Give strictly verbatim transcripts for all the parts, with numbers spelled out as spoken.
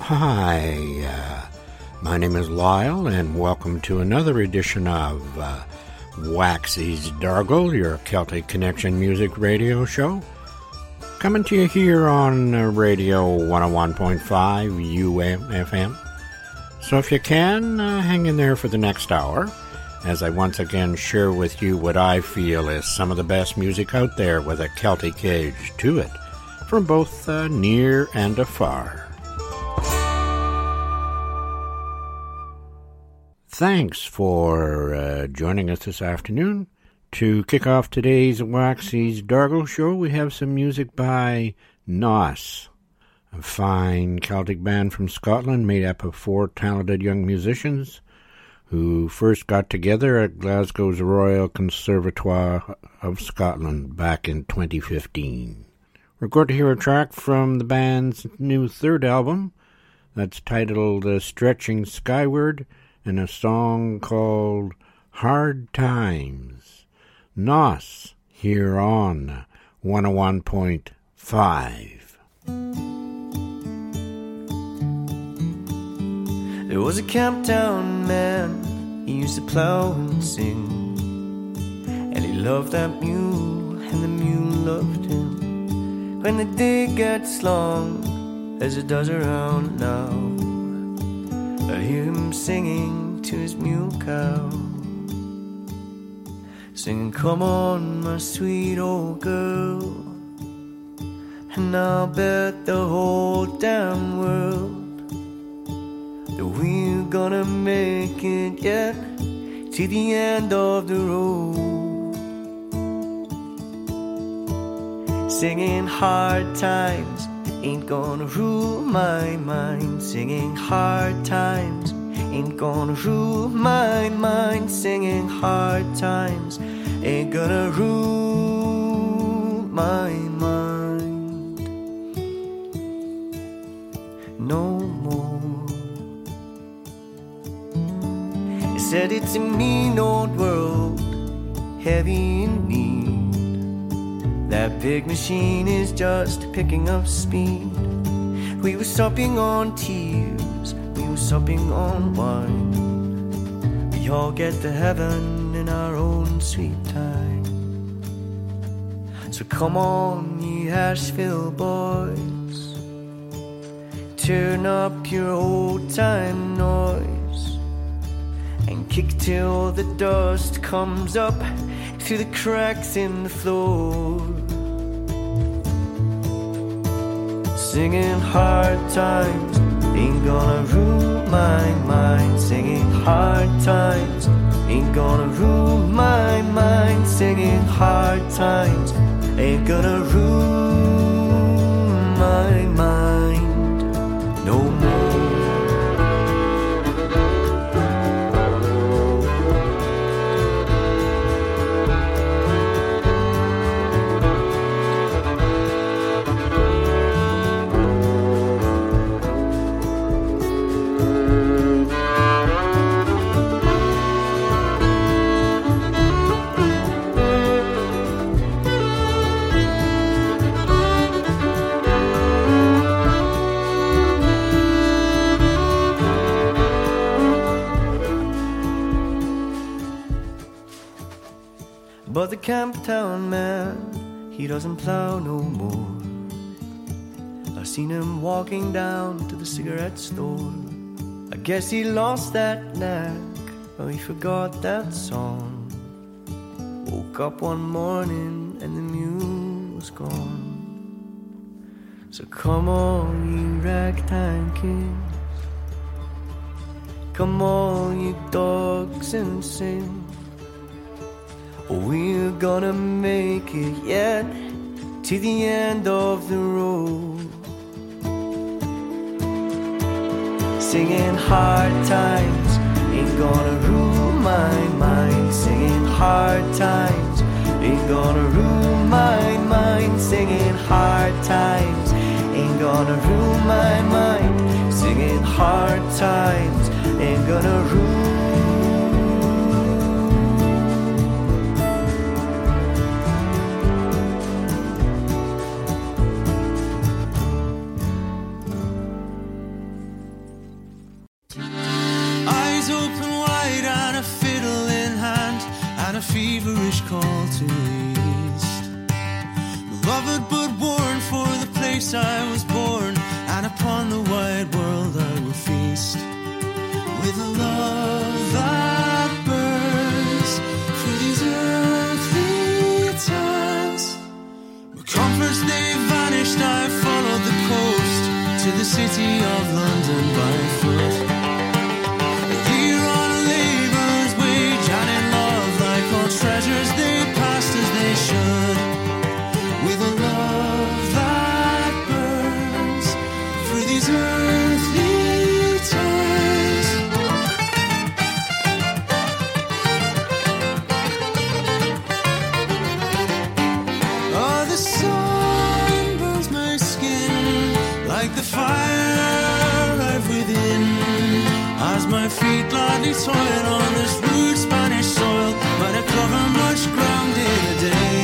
Hi, uh, my name is Lyle, and welcome to another edition of uh, Waxy's Dargle, your Celtic Connection music radio show. Coming to you here on uh, Radio one oh one point five U M F M. So if you can, uh, hang in there for the next hour, as I once again share with you what I feel is some of the best music out there with a Celtic edge to it, from both uh, near and afar. Thanks for uh, joining us this afternoon. To kick off today's Waxy's Dargle show, we have some music by Nos, a fine Celtic band from Scotland made up of four talented young musicians who first got together at Glasgow's Royal Conservatoire of Scotland back in twenty fifteen. We're going to hear a track from the band's new third album that's titled uh, Stretching Skyward, and a song called Hard Times. Nos, here on one oh one point five. There was a Camptown man, he used to plow and sing, and he loved that mule, and the mule loved him. When the day gets long, as it does around now, I hear him singing to his mule cow, singing, come on, my sweet old girl, and I'll bet the whole damn world that we're gonna make it yet to the end of the road. Singing hard times ain't gonna rule my mind, singing hard times ain't gonna rule my mind, singing hard times ain't gonna rule my mind no more. He said it's a mean old world, heavy in need. That big machine is just picking up speed. We were supping on tears, we were supping on wine. We all get to heaven in our own sweet time. So come on, ye Asheville boys, turn up your old time noise, and kick till the dust comes up through the cracks in the floor. Singing hard times ain't gonna rule my mind, singing hard times ain't gonna rule my mind, singing hard times ain't gonna rule my mind no more. But the Camptown man, he doesn't plow no more. I seen him walking down to the cigarette store. I guess he lost that knack, or he forgot that song. Woke up one morning and the mule was gone. So come on, you ragtime kings, come on, you dogs, and sing. We're gonna make it yet to the end of the road. Singing hard times ain't gonna rule my mind, singing hard times ain't gonna rule my mind, singing hard times ain't gonna rule my mind, singing hard times ain't gonna rule. place I was born, and upon the wide world I will feast. With a love that burns through these earthly times. My comforts, they vanished, I followed the coast to the city of London by foot. A year on a labourer's wage, and in love like all treasures they passed as they should. With a love that burns through these earthly times. Oh, the sun burns my skin like the fire I've within, as my feet gladly toil on this rude Spanish soil, but I cover much ground in a day.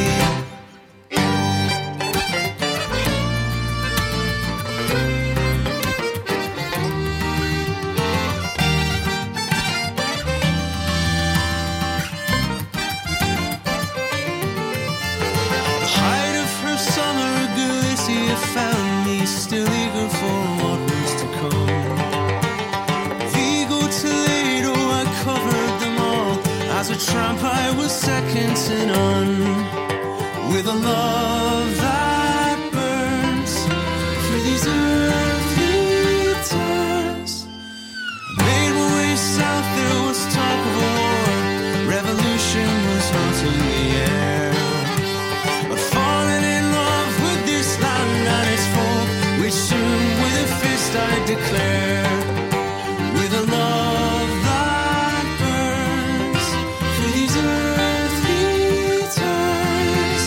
Found me still eager for what was to come. Vigo, Toledo, I covered them all. As a tramp I was second to none. With a love that burns through these earthly times. I made my way south, there was talk of a war. Revolution was hot in the air. I've fallen in love with this land and its folk, which soon with a fist I declare. With a love that burns through these earthly times.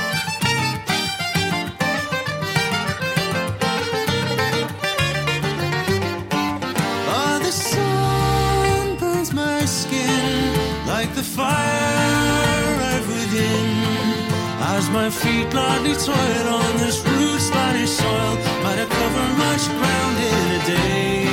Oh, the sun burns my skin like the fire I've within, as my feet gladly toil on this rude Spanish soil, might I cover much ground in a day.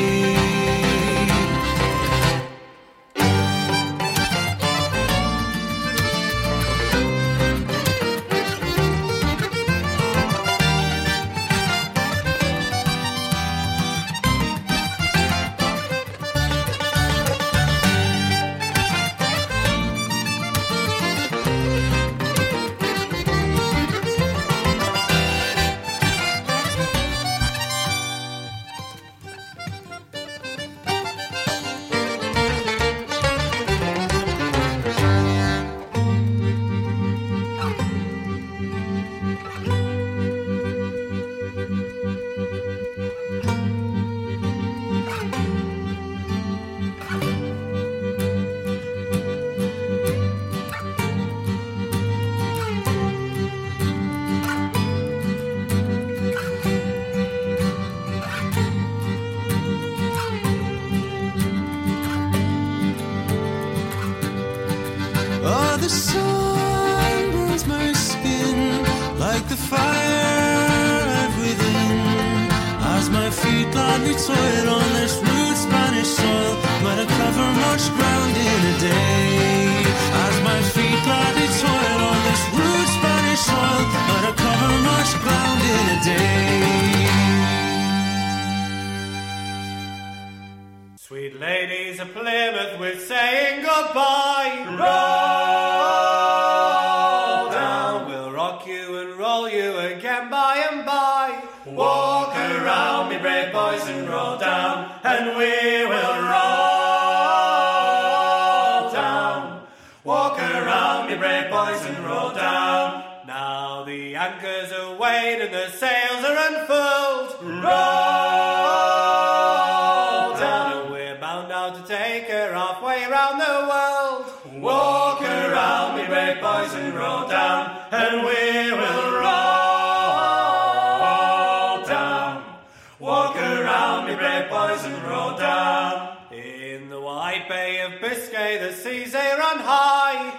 Sweet ladies of Plymouth, we're saying goodbye. Roll down, we'll rock you and roll you again by and by. Walk around, me brave boys, and roll down, and we will roll down. Walk around, me brave boys, and roll down. Now the anchors are weighed and the sails are unfurled. Roll down, and we're bound now to take her halfway round the world. Walk around, me brave boys, and roll down, and we will roll down. Walk around, me brave boys, and roll down. In the wide bay of Biscay, the seas they run high.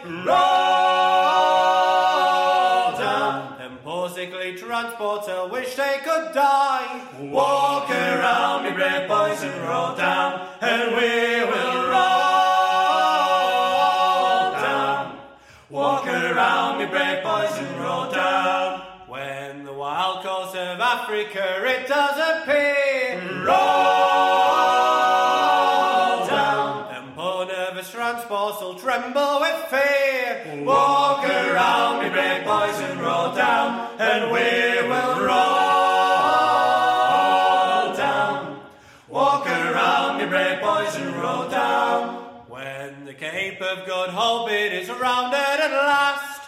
Roll down, them poor sickly transports I wish they could die. Walk around, me brave boys, and roll down, and we will roll down. Walk around, me brave boys, and roll down. When the wild coast of Africa it does appear. Roll down, them poor nervous transports will tremble with fear. Walk around, me brave boys, and roll down, and we will roll down. Walk around, me brave boys, and roll down. When the Cape of Good Hope it is rounded at last,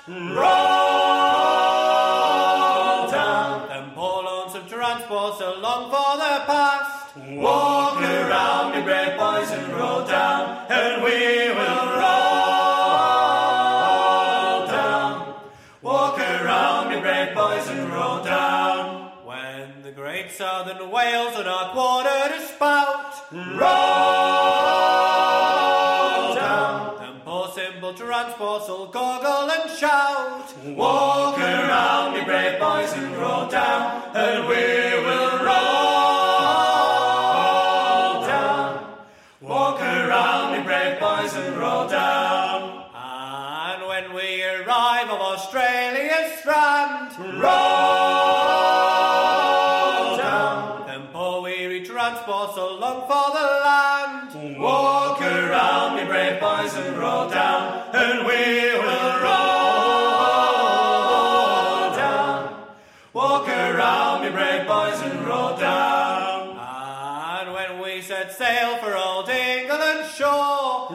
roll down. Them poor lonesome transports so long for the past. Walk around, me brave boys, and roll down, and we will roll down. Walk around, me brave boys, and roll down. When the great southern whales in our quarter to spout, roll down. Them poor simple transports will goggle and shout. Walk around, me brave boys, and roll down, and we will roll down. Walk around, me brave boys, and roll down. And when we arrive on Australia's strand, roll down. Them poor weary transports so long for the land. Walk around, me brave boys, and roll down, and we will roll down. Walk around, me brave boys, and roll down. And when we set sail for old England shore,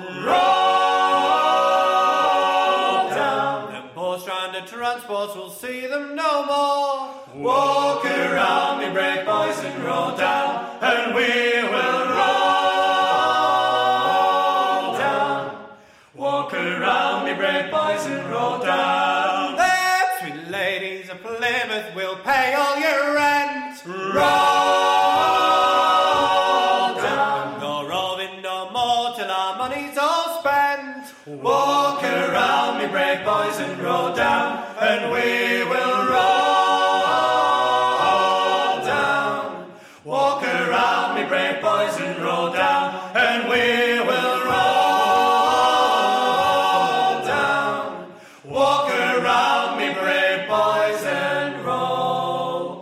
roll down. Them poor stranded transports will see them no more. Walk around, me brave boys, and roll down, and we will roll down. Walk around, me brave boys, and roll down. Them sweet ladies of Plymouth will pay all your rent. Roll down. Go roving no more till our money's all spent. Walk around, me brave boys, and roll down, and we will roll down. Walk around, me brave boys, and roll down, and we will roll down. Walk around, me brave boys, and roll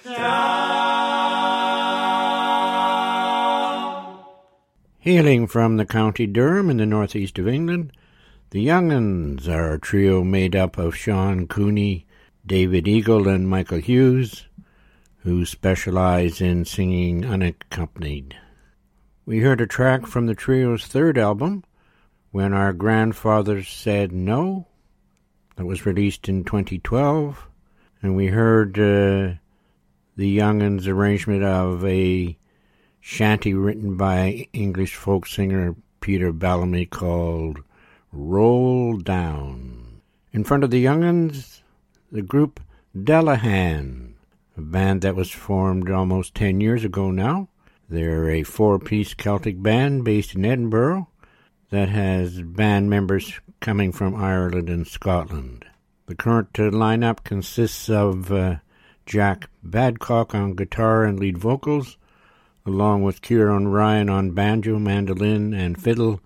down. Hailing from the County Durham in the northeast of England, the Young 'Uns are a trio made up of Sean Cooney, David Eagle, and Michael Hughes, who specialize in singing unaccompanied. We heard a track from the trio's third album, When Our Grandfathers Said No, that was released in twenty twelve, and we heard uh, the Young 'Uns' arrangement of a shanty written by English folk singer Peter Bellamy called Roll Down. In front of the Young 'Uns, the group Delahan, a band that was formed almost ten years ago now. They're a four-piece Celtic band based in Edinburgh that has band members coming from Ireland and Scotland. The current uh, lineup consists of uh, Jack Badcock on guitar and lead vocals, along with Kieran Ryan on banjo, mandolin, and fiddle,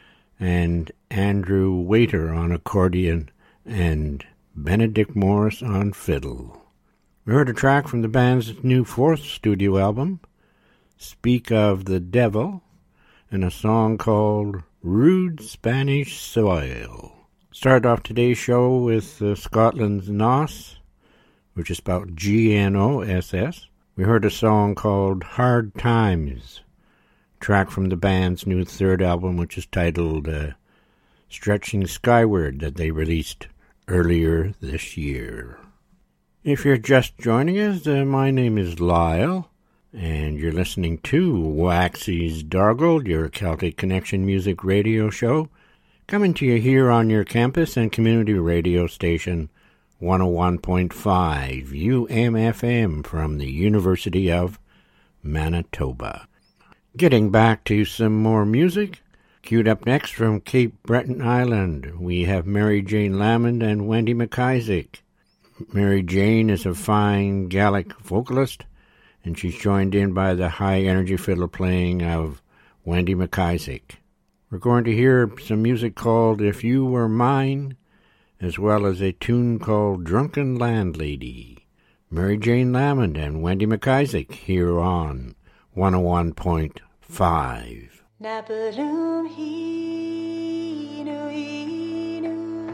and Andrew Waiter on accordion, and Benedict Morris on fiddle. We heard a track from the band's new fourth studio album, Speak of the Devil, and a song called Rude Spanish Soil. Started off today's show with uh, Scotland's Nos, which is spelled G N O S S. We heard a song called Hard Times, track from the band's new third album, which is titled uh, Stretching Skyward, that they released earlier this year. If you're just joining us, uh, my name is Lyle, and you're listening to Waxy's Dargle, your Celtic Connection music radio show, coming to you here on your campus and community radio station, one oh one point five U M F M from the University of Manitoba. Getting back to some more music, queued up next from Cape Breton Island, we have Mary Jane Lamond and Wendy McIsaac. Mary Jane is a fine Gaelic vocalist, and she's joined in by the high-energy fiddle playing of Wendy McIsaac. We're going to hear some music called If You Were Mine, as well as a tune called Drunken Landlady. Mary Jane Lamond and Wendy McIsaac here on one oh one point five. Napalum hinu hinu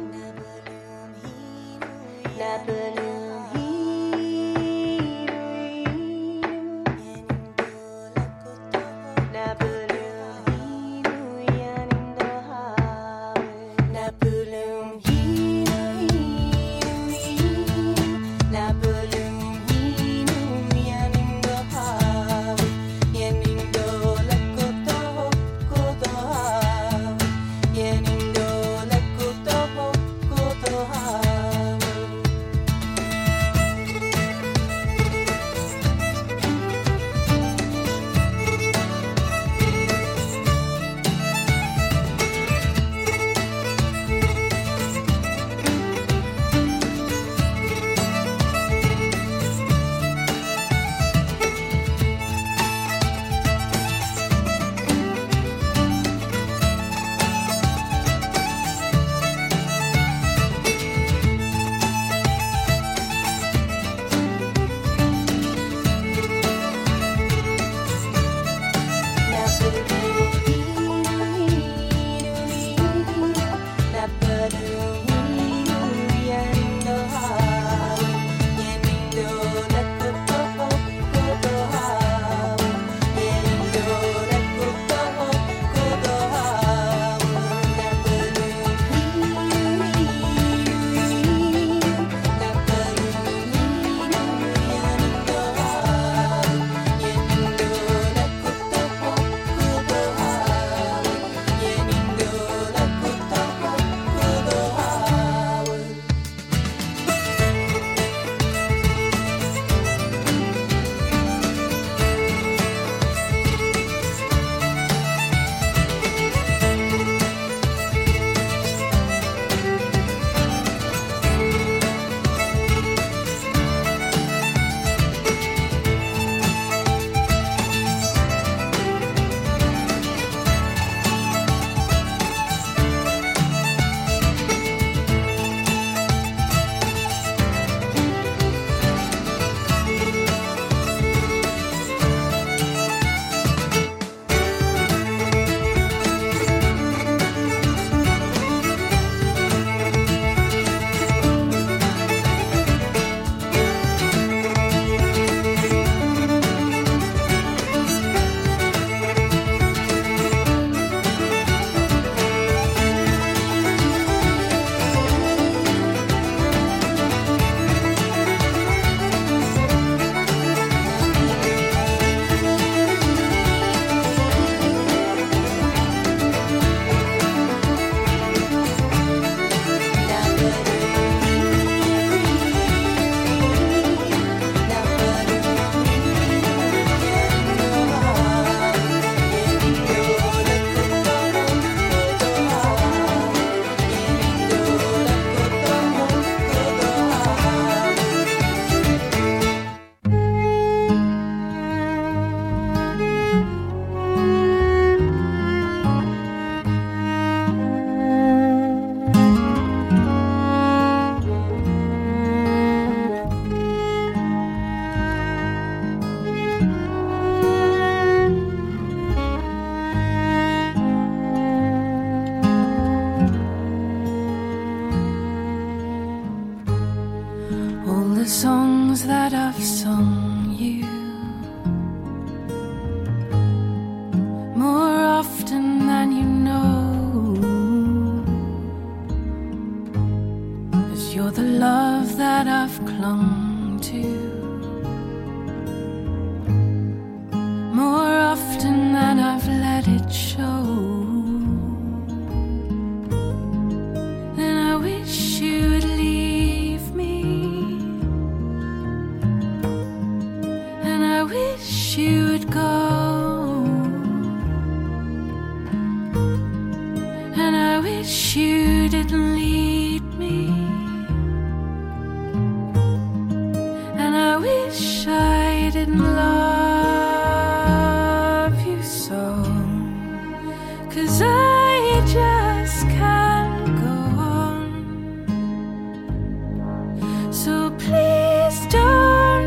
Napalum hinu Napalum hinu yaninda hawe Napalum hinu Napalum hinu yaninda hawe Yanindo lakoto koto hawe Yanindo lakoto koto hawe the songs that I've sung you more often than you know, 'cause you're the love that I've clung to more often than I've let it show. And I wish you would leave me, and I wish you would go, and I wish you didn't lead me, and I wish I didn't love you so, 'cause I just can't go on. So please don't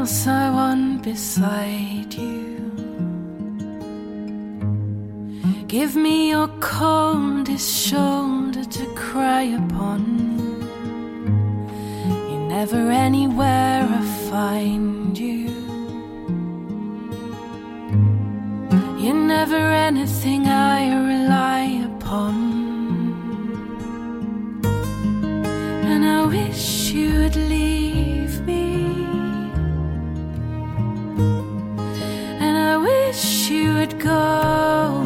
else I want beside you. Give me your coldest shoulder to cry upon. You're never anywhere I find you. You're never anything I rely upon. And I wish you would leave me. And I wish you would go.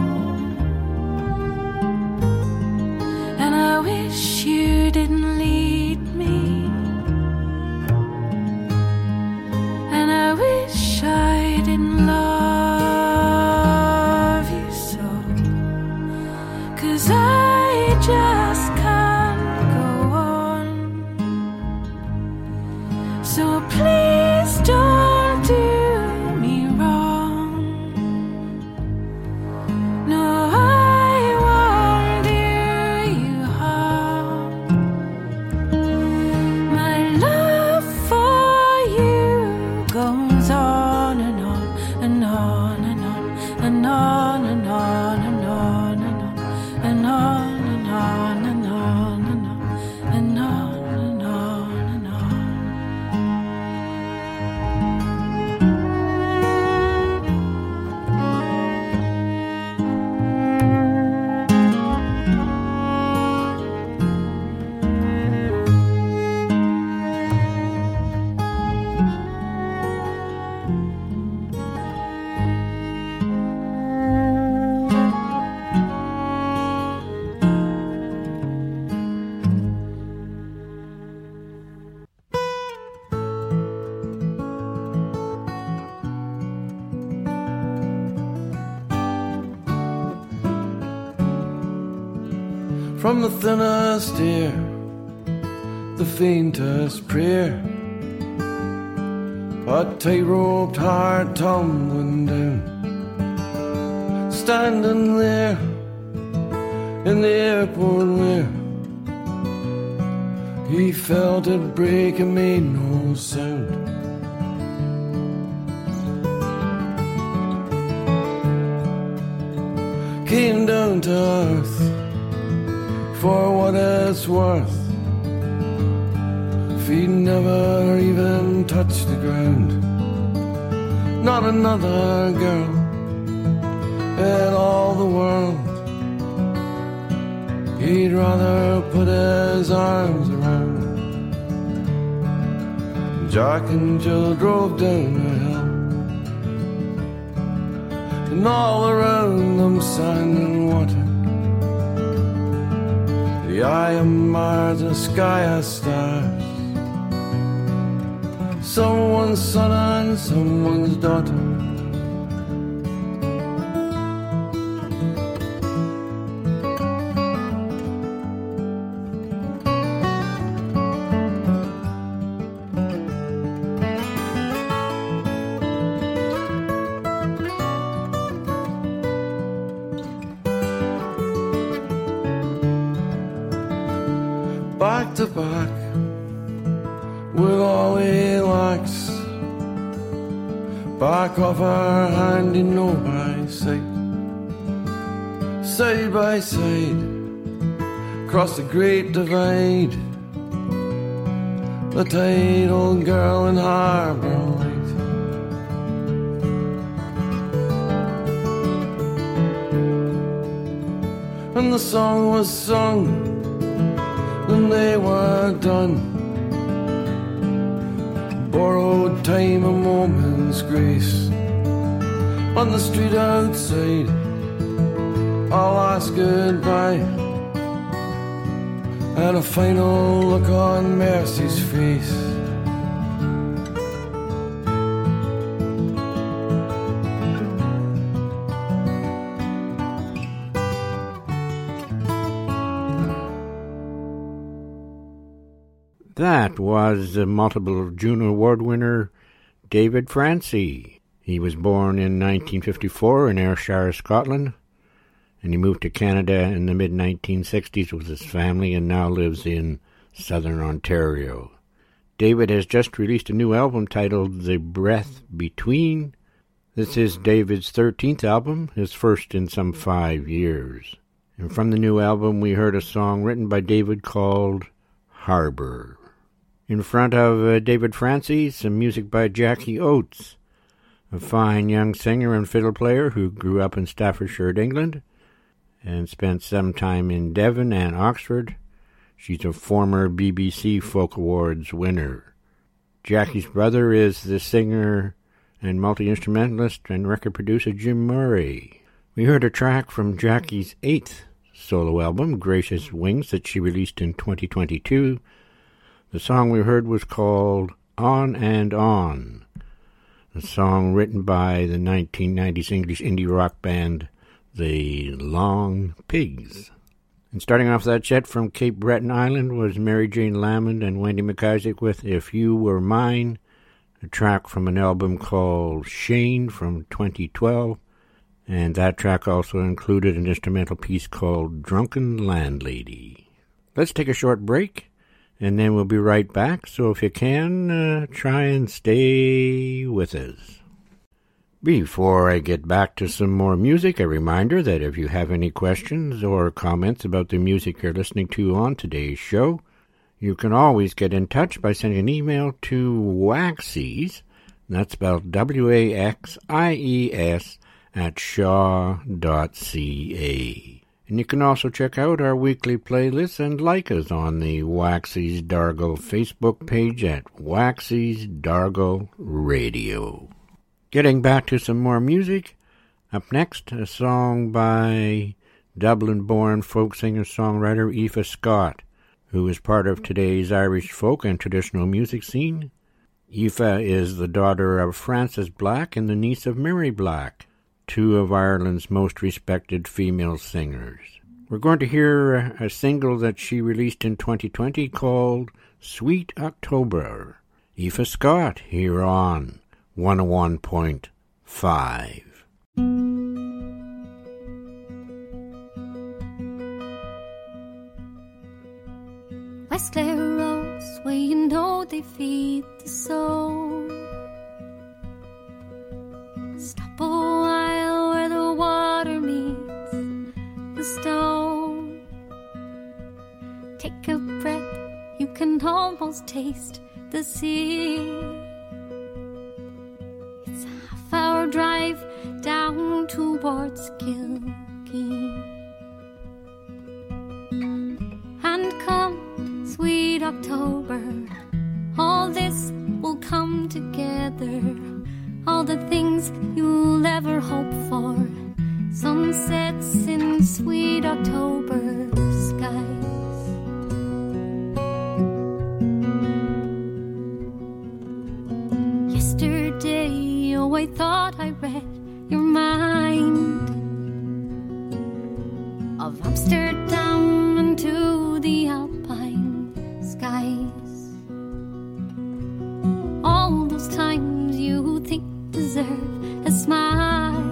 And I wish you didn't lead me. And I wish I didn't love you so. 'Cause I just can't go on. So please don't do me wrong. No, I won't do you harm. My love for you goes on and on and on and on and on and on and on and on and on and on and on and on and on and on and on. From the thinnest air, the faintest prayer, a tight-roped heart tumbling down, standing there in the airport where he felt it break and made no sound. Came down to earth for what it's worth. Feet never even touched the ground. Not another girl in all the world he'd rather put his arms around. Jack and Jill drove down the hill, and all around them sand and water, the eye of Mars, the sky of stars, someone's son and someone's daughter. Back to back with all he lacks, back of her hand he know by sight, side by side, across the great divide, the tight old girl in Harbour Light. And the song was sung, and they were done. Borrowed time, a moment's grace. On the street outside, I'll ask goodbye, and a final look on Mercy's face. That was the multiple Juno Award winner David Francie. He was born in nineteen fifty-four in Ayrshire, Scotland, and he moved to Canada in the mid nineteen sixties with his family and now lives in southern Ontario. David has just released a new album titled The Breath Between. This is David's thirteenth album, his first in some five years. And from the new album, we heard a song written by David called Harbor. In front of uh, David Francis, some music by Jackie Oates, a fine young singer and fiddle player who grew up in Staffordshire, England, and spent some time in Devon and Oxford. She's a former B B C Folk Awards winner. Jackie's brother is the singer and multi-instrumentalist and record producer Jim Murray. We heard a track from Jackie's eighth solo album, Gracious Wings, that she released in twenty twenty-two. The song we heard was called On and On, a song written by the nineteen nineties English indie rock band The Long Pigs. And starting off that set from Cape Breton Island was Mary Jane Lamond and Wendy McIsaac with If You Were Mine, a track from an album called Shane from twenty twelve, and that track also included an instrumental piece called Drunken Landlady. Let's take a short break, and then we'll be right back, so if you can, uh, try and stay with us. Before I get back to some more music, a reminder that if you have any questions or comments about the music you're listening to on today's show, you can always get in touch by sending an email to Waxies, that's spelled W A X I E S, at shaw dot c a. And you can also check out our weekly playlists and like us on the Waxies Dargle Facebook page at Waxies Dargle Radio. Getting back to some more music, up next, a song by Dublin-born folk singer-songwriter Aoife Scott, who is part of today's Irish folk and traditional music scene. Aoife is the daughter of Frances Black and the niece of Mary Black, two of Ireland's most respected female singers. We're going to hear a single that she released in twenty twenty called Sweet October. Aoife Scott here on one oh one point five. West Clare roads, where you know they feed the soul. Stop a while where the water meets the stone. Take a breath, you can almost taste the sea. It's a half-hour drive down towards Kilkee. And come, sweet October, all this will come together. All the things you'll ever hope for. Sunsets in sweet October skies. Yesterday, oh, I thought I read your mind. Of Amsterdam and to the Alpine skies. All those times you think deserve a smile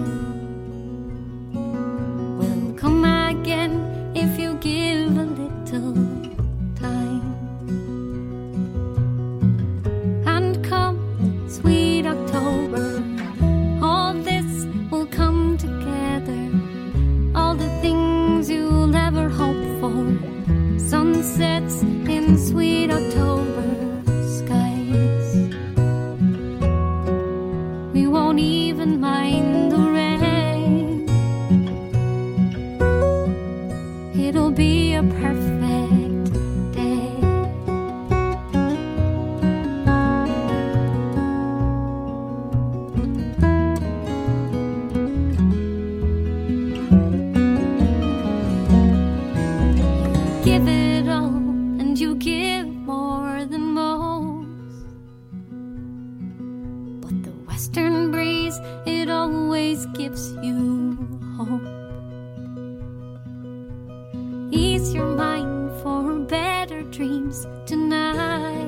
will come again if you give a little time. And come, sweet October, all this will come together. All the things you'll ever hope for. Sunsets in sweet October skies. We won't even mind the rain. It'll be a perfect day. Give it all and you give more than most. But the western breeze, it always gives you hope. Ease your mind for better dreams tonight.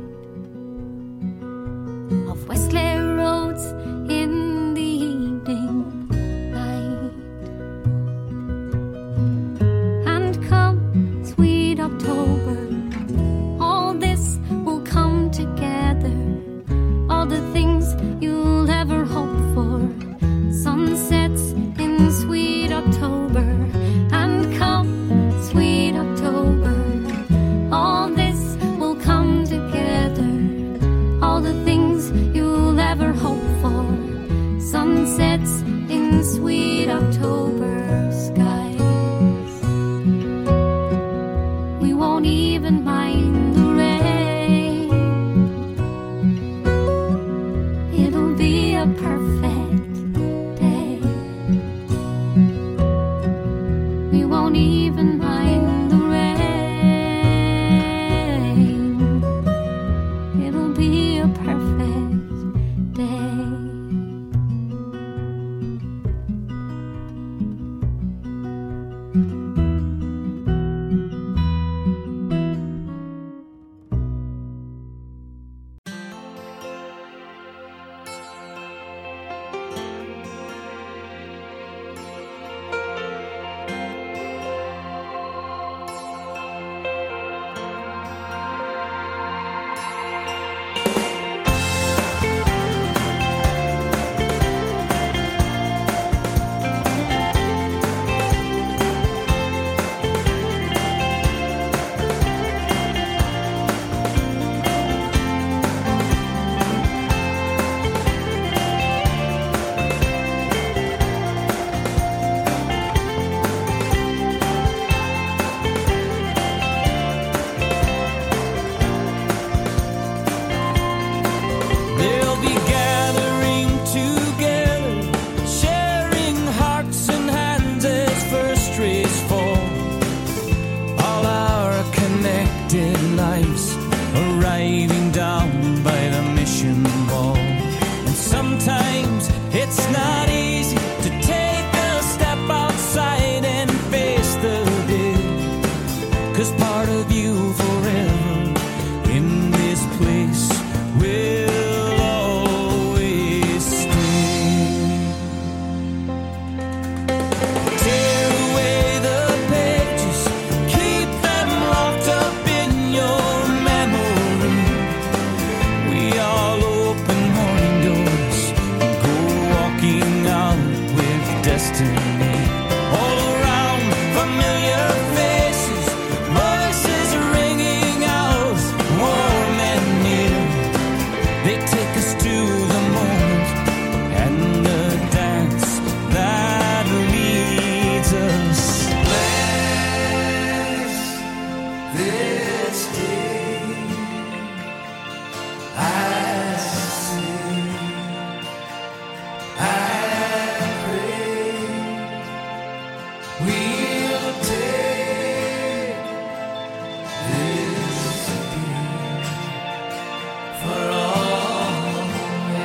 Of West Clare roads in the evening light. And come, sweet October, all this will come together. be gathering together, sharing hearts and hands as first rays fall. All our connected lives arriving down by the mission wall. And sometimes it's not easy to take a step outside and face the dead, 'cause part of you forever in this place will always stay. Tear away the pages, keep them locked up in your memory. We all open morning doors and go walking out with destiny. All around, familiar faces, voices ringing out, warm and near. They take us to the moment and the dance that leads us. Bless this day. I sing, I pray. We'll take this day for always.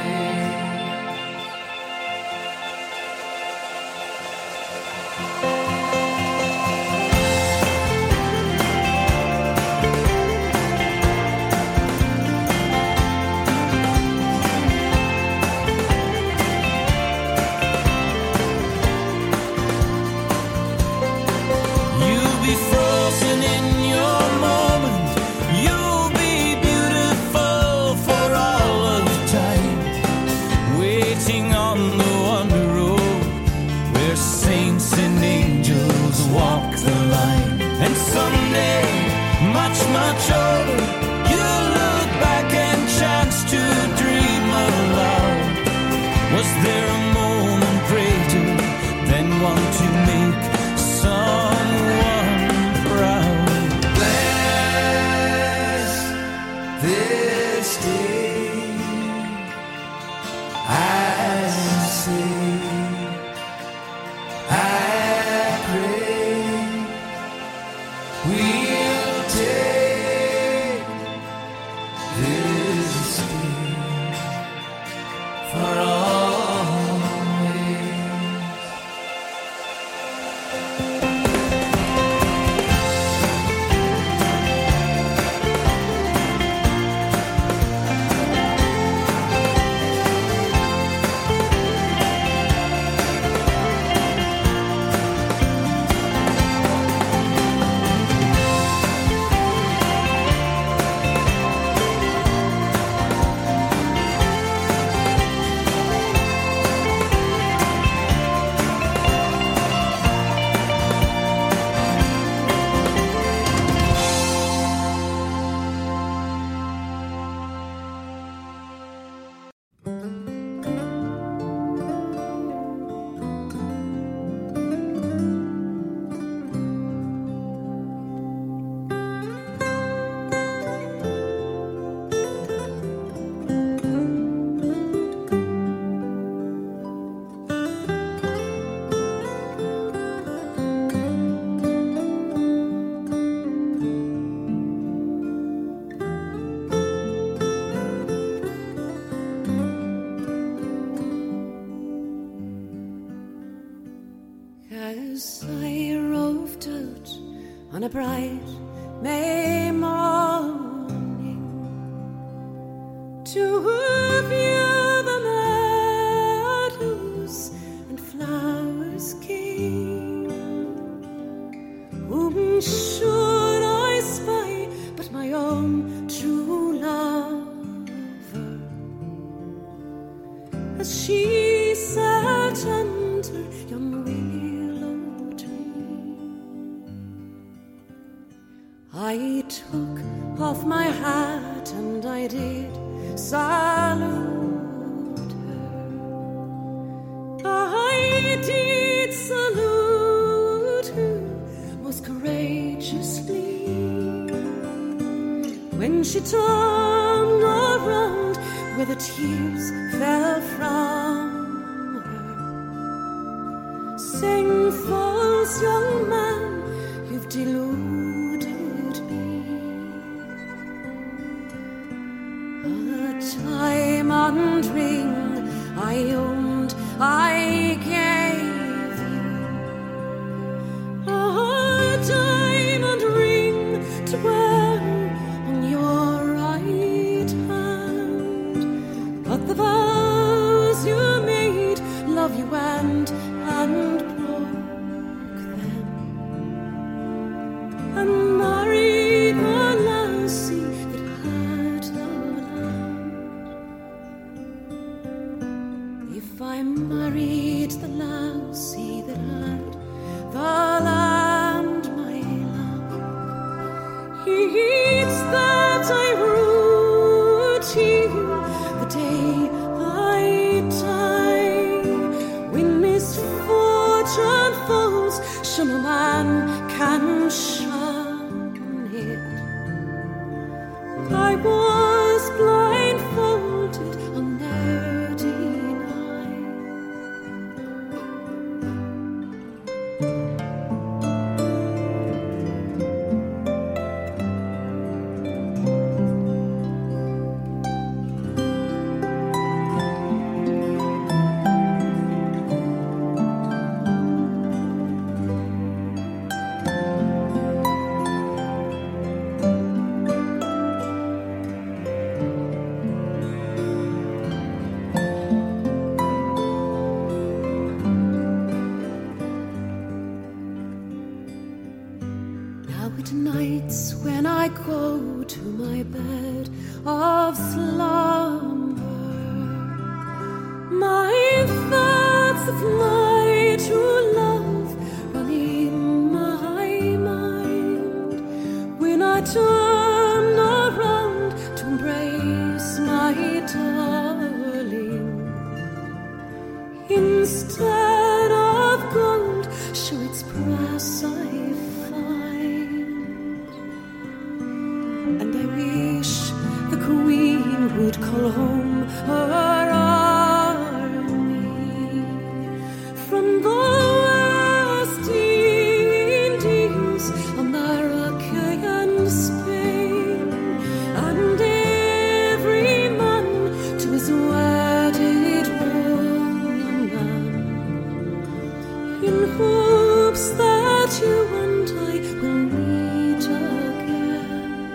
You'll be frozen in your moment. You'll be beautiful for all of time, waiting on the wonder road where saints and angels walk the line. And someday, much, much older, you'll look back and chance to dream aloud. Was there a moment greater than one to make someone proud? Bless this day. I sing, I pray. We'll take this day for always. As I roved out on a bright May morning to view the meadows and flowers came, whom should I spy but my own true lover, as she sat under yon willow tree. I took off my hat and I did salute her. I did salute her most courageously when she turned around where the tears fell from her. Sing false, young man, you've deluded me. A diamond ring I owned, I gave you. A diamond ring to wear on your right hand. But the vows you made, love you and, and broke them. And married the lassie that had the land. If I married the lassie that had the land, my love, heeds that I wrote you the day I die. When misfortune falls, sure no man can shun it. I was blindfolded on their deny. Now at nights when I go to my bed of slumber, my thoughts of my true love run in my mind. When I turn around to embrace my darling, instead of gold, sure it's brass I find. And I wish the Queen would call home her army from the West Indies, America and Spain, and every man to his wedded woman, in hopes that you and I will meet again.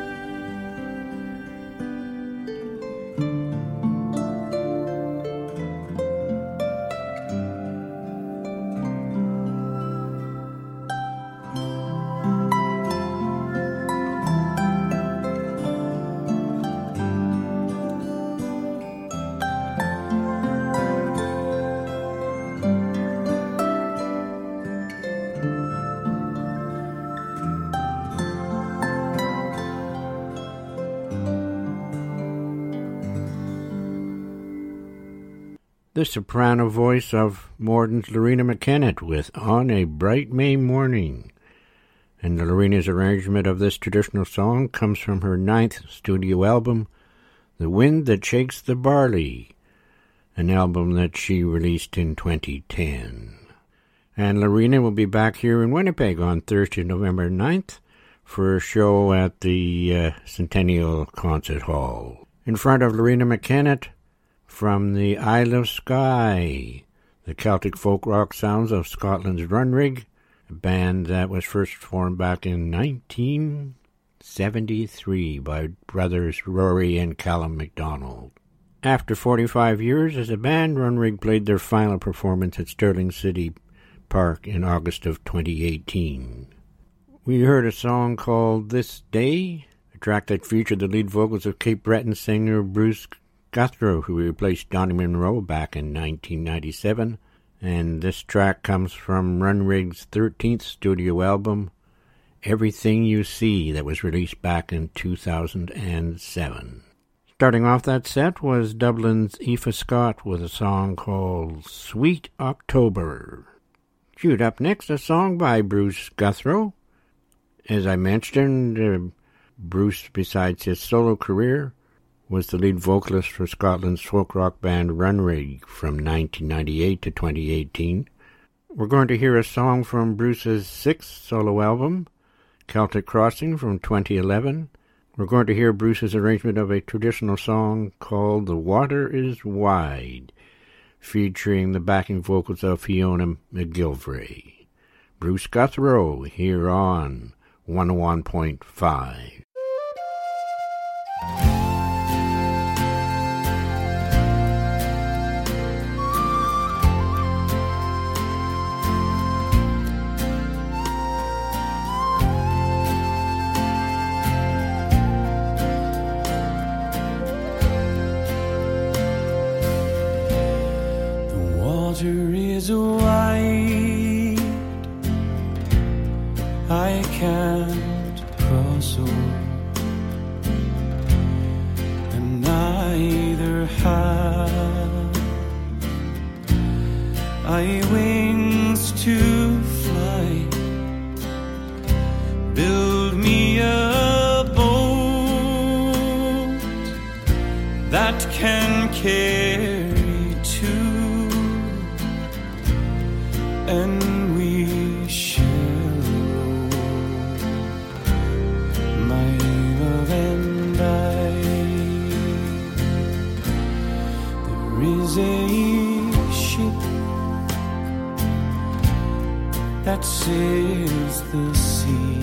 The soprano voice of Morden's Lorena McKennett with On a Bright May Morning. And Lorena's arrangement of this traditional song comes from her ninth studio album, The Wind That Shakes the Barley, an album that she released in twenty ten. And Lorena will be back here in Winnipeg on Thursday, November ninth, for a show at the uh, Centennial Concert Hall. In front of Lorena McKennett, from the Isle of Skye, the Celtic folk rock sounds of Scotland's Runrig, a band that was first formed back in nineteen seventy-three by brothers Rory and Callum MacDonald. After forty-five years as a band, Runrig played their final performance at Stirling City Park in August of twenty eighteen. We heard a song called This Day, a track that featured the lead vocals of Cape Breton singer Bruce Guthrow, who replaced Donnie Monroe back in nineteen ninety-seven, and this track comes from Runrig's thirteenth studio album, Everything You See, that was released back in two thousand seven. Starting off that set was Dublin's Aoife Scott with a song called Sweet October. Queued up next, a song by Bruce Guthrow. As I mentioned, uh, Bruce, besides his solo career, was the lead vocalist for Scotland's folk rock band Runrig from nineteen ninety-eight to twenty eighteen. We're going to hear a song from Bruce's sixth solo album, Celtic Crossing, from twenty eleven. We're going to hear Bruce's arrangement of a traditional song called The Water is Wide, featuring the backing vocals of Fiona McGilvray. Bruce Guthrow here on one oh one point five. Water is wide, I can't cross over, and neither have I wings to fly. Build me a boat that can carry and we shall row, my love and I. There is a ship that sails the sea.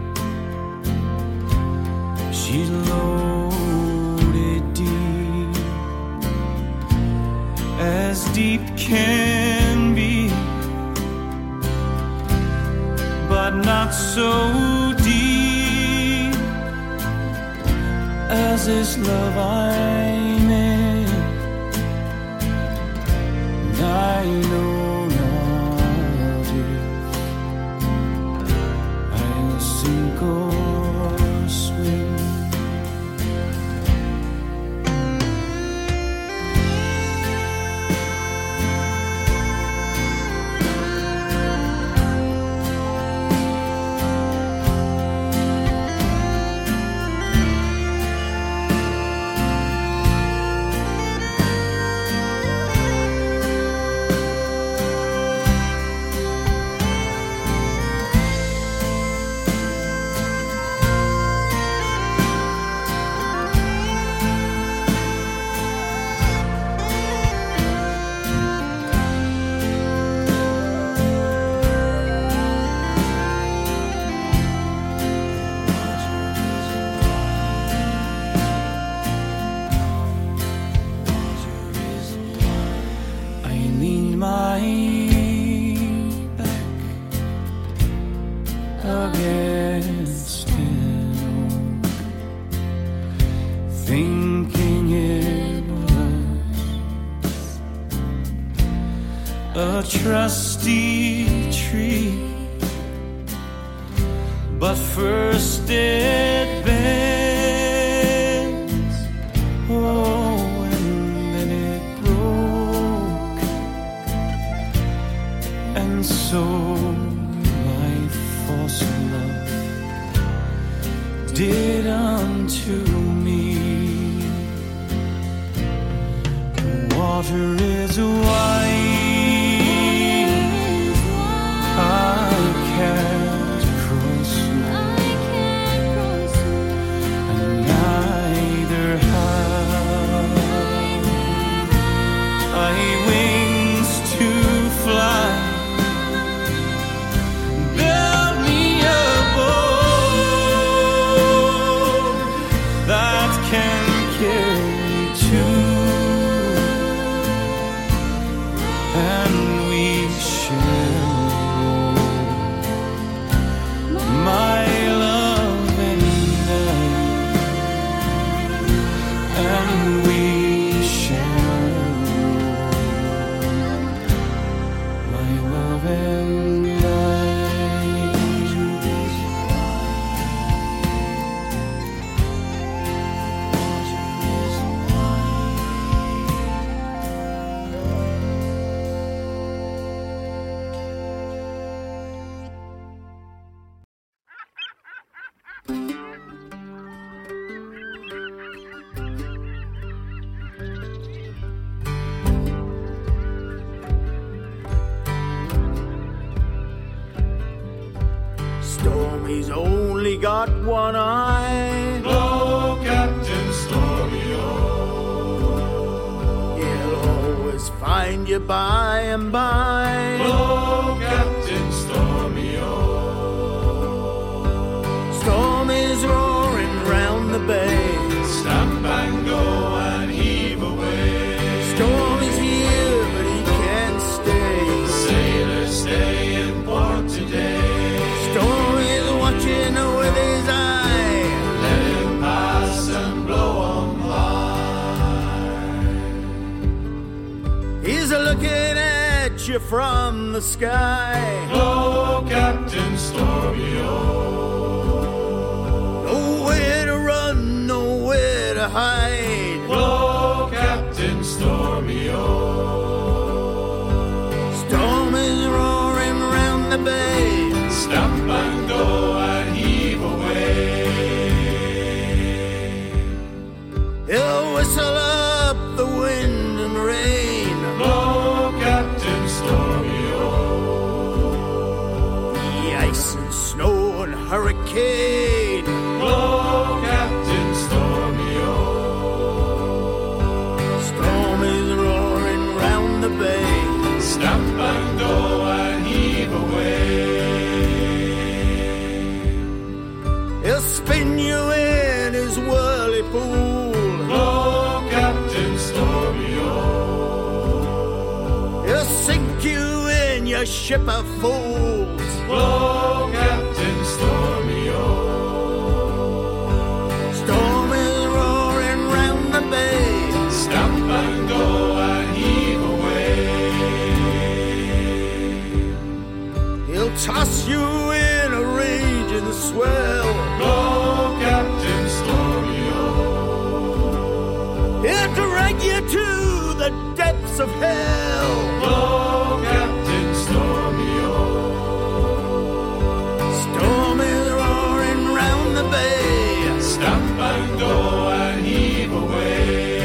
She's loaded deep, as deep can be, but not so deep as this love I'm in. And I know not if I'll sink or swim. Trusty tree, but first it bends, oh, and then it broke, and so my false love did unto me. The water is wide, I can't cross over, and neither have I wings to fly. Build me a boat that can carry two, and we shall my love and I, and we shall my love and I. only got one eye. Blow, Captain Stormy-O. He'll always find you by and by. Blow, Captain Stormy-O. Storm is roaring round the bay. Stamp and go and heave away. Storm is here, but he can't stay. Sailors stay in port today. Storm is watching with his eye. Let him pass and blow on by. He's looking at you from the sky. Blow, Captain Stormy-O. Nowhere to run, nowhere to hide. Blow, Captain Stormy-O. Storm is roaring round the bay. Stamp and go and heave away. He'll whistle up the wind and rain. Blow, Captain Stormy-O. The ice and snow and hurricane. Blow, Captain Stormy-O. Storm is roaring round the bay. Stamp and go and heave away. He'll spin you in his whirlpool. Blow, Captain Stormy-O. He'll sink you in your ship of fools. Blow, Captain Stormy-O. Storm is roaring round the bay. Stamp and go and heave away. He'll toss you in a raging swell. Blow, Captain Stormy-O. He'll drag you to the depths of hell. Blow, Captain Stormy-O. Storm is roaring round the bay. Stamp and go and heave away.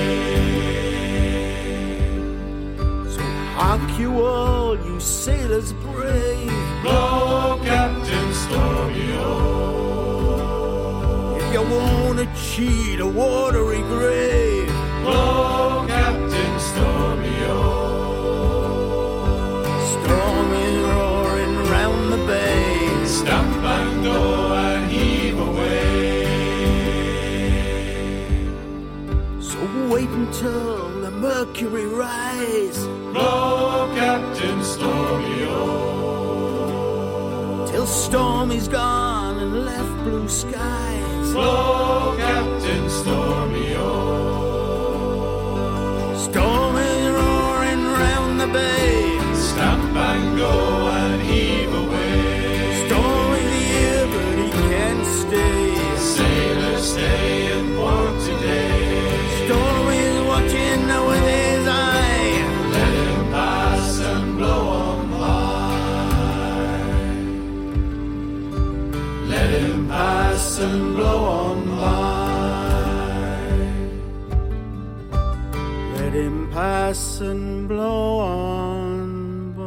So hark you all, you sailors brave. Blow, Captain Stormy-O. If you wanna cheat a watery grave. Blow, Captain Stormy-O. Storm is roaring round the bay. Stamp and go and heave away. So wait until the mercury rise. Blow, Captain Stormy-O. Till storm is gone and left blue skies. Blow, Captain Stormy-O. Storm is roaring round the bay. Stamp and go and heave away. Storm is here, but he can't stay. Sailors stay in port today. Storm is watching with his eye. Let him pass and blow on by. Let him pass and blow on by. Let him pass and blow on by.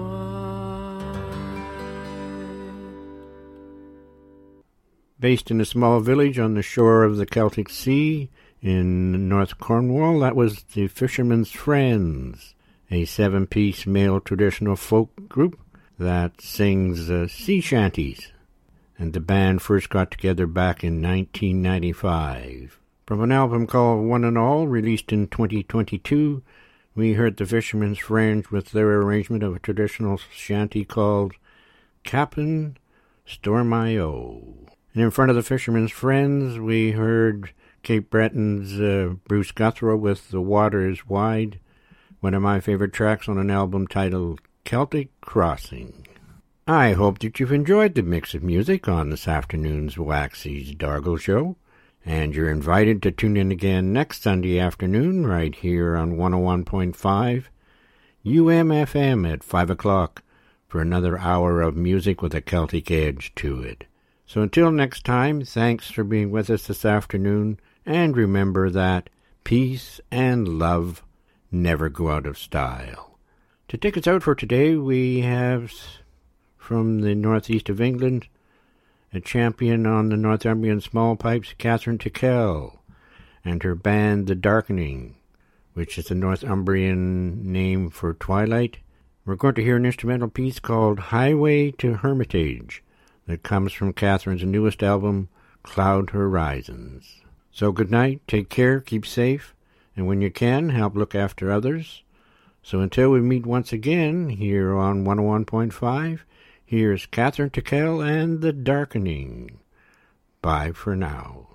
Based in a small village on the shore of the Celtic Sea in North Cornwall, that was the Fisherman's Friends, a seven-piece male traditional folk group that sings uh, sea shanties. And the band first got together back in nineteen ninety-five. From an album called One and All, released in twenty twenty-two, we heard the Fisherman's Friends with their arrangement of a traditional shanty called Cap'n Stormy-O. And in front of the Fisherman's Friends, we heard Cape Breton's uh, Bruce Guthrie with The Water is Wide, one of my favorite tracks on an album titled Celtic Crossing. I hope that you've enjoyed the mix of music on this afternoon's Waxy's Dargle Show, and you're invited to tune in again next Sunday afternoon right here on one oh one point five U M F M at five o'clock for another hour of music with a Celtic edge to it. So until next time, thanks for being with us this afternoon, and remember that peace and love never go out of style. To take us out for today, we have from the northeast of England a champion on the Northumbrian small pipes, Catherine Tickell, and her band The Darkening, which is the Northumbrian name for twilight. We're going to hear an instrumental piece called Highway to Hermitage that comes from Catherine's newest album, Cloud Horizons. So good night, take care, keep safe, and when you can, help look after others. So until we meet once again here on one oh one point five, here's Catherine Tickell and The Darkening. Bye for now.